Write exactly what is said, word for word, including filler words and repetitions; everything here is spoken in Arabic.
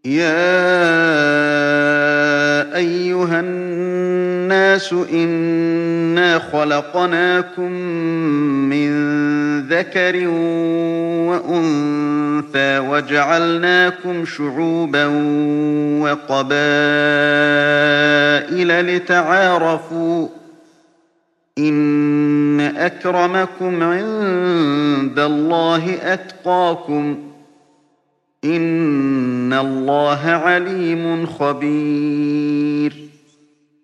يَا أَيُّهَا النَّاسُ إِنَّا خَلَقْنَاكُم مِّن ذَكَرٍ وَأُنثَىٰ وَجَعَلْنَاكُمْ شُعُوبًا وَقَبَائِلَ لِتَعَارَفُوا ۚ إِنَّ أَكْرَمَكُمْ عِندَ اللَّهِ أَتْقَاكُمْ ۚ إِنَّ اللَّهَ عَلِيمٌ خَبِيرٌ